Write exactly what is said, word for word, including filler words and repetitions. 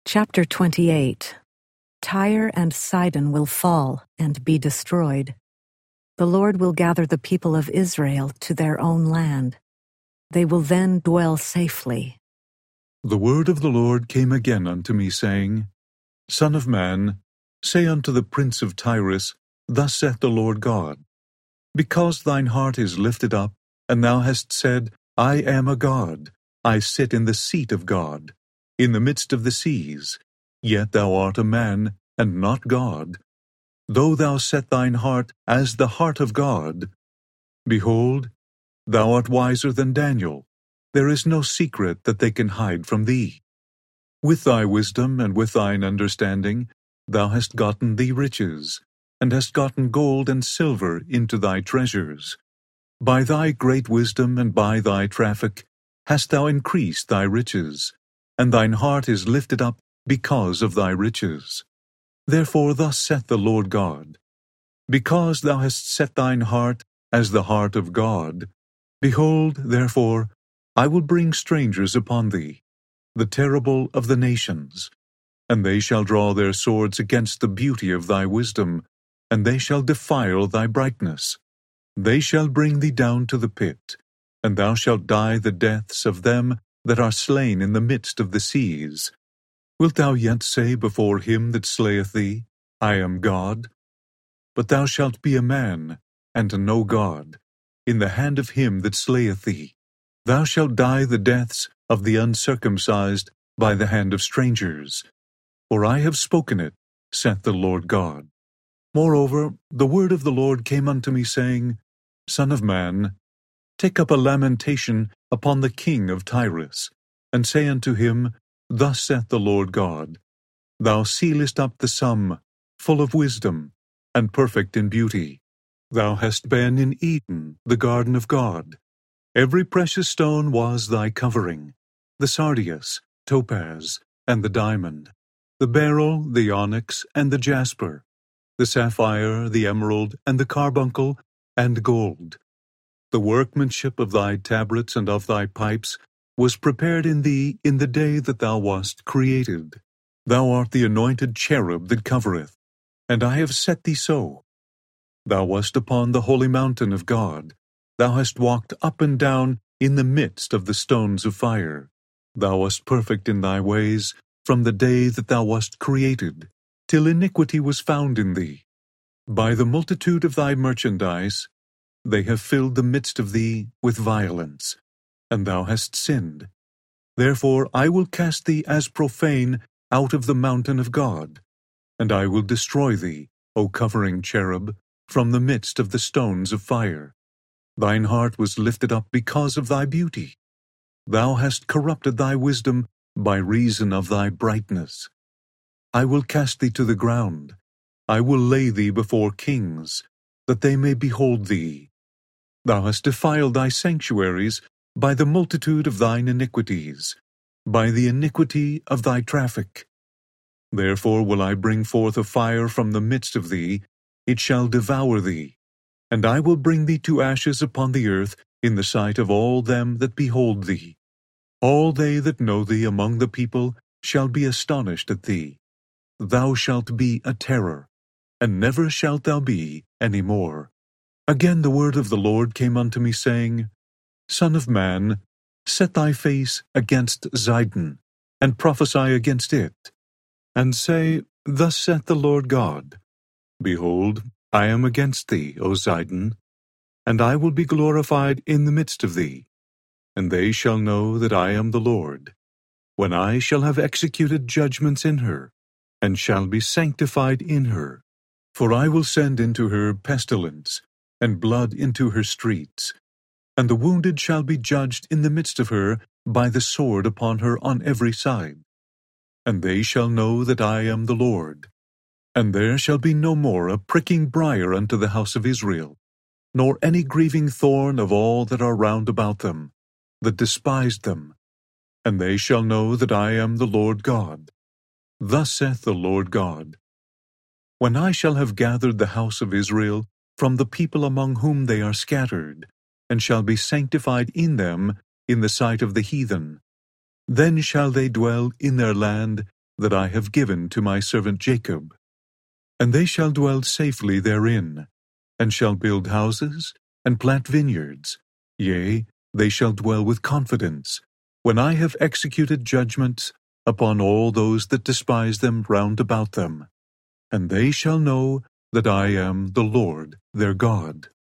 Chapter twenty-eight. Tyre and Sidon will fall and be destroyed. The Lord will gather the people of Israel to their own land. They will then dwell safely. The word of the Lord came again unto me, saying, Son of man, say unto the prince of Tyrus, Thus saith the Lord God, Because thine heart is lifted up, and thou hast said, I am a god, I sit in the seat of God, in the midst of the seas, yet thou art a man, and not God. Though thou set thine heart as the heart of God, behold, thou art wiser than Daniel. There is no secret that they can hide from thee. With thy wisdom and with thine understanding thou hast gotten thee riches, and hast gotten gold and silver into thy treasures. By thy great wisdom and by thy traffic hast thou increased thy riches, and thine heart is lifted up because of thy riches. Therefore thus saith the Lord God, Because thou hast set thine heart as the heart of God, behold, therefore, I will bring strangers upon thee, the terrible of the nations, and they shall draw their swords against the beauty of thy wisdom, and they shall defile thy brightness. They shall bring thee down to the pit, and thou shalt die the deaths of them that are slain in the midst of the seas. Wilt thou yet say before him that slayeth thee, I am God? But thou shalt be a man, and no God, in the hand of him that slayeth thee. Thou shalt die the deaths of the uncircumcised by the hand of strangers. For I have spoken it, saith the Lord God. Moreover, the word of the Lord came unto me, saying, Son of man, take up a lamentation upon the king of Tyrus, and say unto him, Thus saith the Lord God, Thou sealest up the sum, full of wisdom, and perfect in beauty. Thou hast been in Eden, the garden of God. Every precious stone was thy covering, the sardius, topaz, and the diamond, the beryl, the onyx, and the jasper, the sapphire, the emerald, and the carbuncle, and gold. The workmanship of thy tabrets and of thy pipes was prepared in thee in the day that thou wast created. Thou art the anointed cherub that covereth, and I have set thee so. Thou wast upon the holy mountain of God. Thou hast walked up and down in the midst of the stones of fire. Thou wast perfect in thy ways from the day that thou wast created, till iniquity was found in thee. By the multitude of thy merchandise they have filled the midst of thee with violence, and thou hast sinned. Therefore I will cast thee as profane out of the mountain of God, and I will destroy thee, O covering cherub, from the midst of the stones of fire. Thine heart was lifted up because of thy beauty. Thou hast corrupted thy wisdom by reason of thy brightness. I will cast thee to the ground. I will lay thee before kings, that they may behold thee. Thou hast defiled thy sanctuaries by the multitude of thine iniquities, by the iniquity of thy traffic. Therefore will I bring forth a fire from the midst of thee, it shall devour thee, and I will bring thee to ashes upon the earth in the sight of all them that behold thee. All they that know thee among the people shall be astonished at thee. Thou shalt be a terror, and never shalt thou be any more. Again the word of the Lord came unto me, saying, Son of man, set thy face against Zidon, and prophesy against it, and say, Thus saith the Lord God, Behold, I am against thee, O Zidon, and I will be glorified in the midst of thee, and they shall know that I am the Lord, when I shall have executed judgments in her, and shall be sanctified in her. For I will send into her pestilence, and blood into her streets, and the wounded shall be judged in the midst of her by the sword upon her on every side. And they shall know that I am the Lord. And there shall be no more a pricking briar unto the house of Israel, nor any grieving thorn of all that are round about them, that despised them. And they shall know that I am the Lord God. Thus saith the Lord God, When I shall have gathered the house of Israel from the people among whom they are scattered, and shall be sanctified in them in the sight of the heathen, then shall they dwell in their land that I have given to my servant Jacob. And they shall dwell safely therein, and shall build houses, and plant vineyards. Yea, they shall dwell with confidence, when I have executed judgments upon all those that despise them round about them. And they shall know that I am the Lord their God.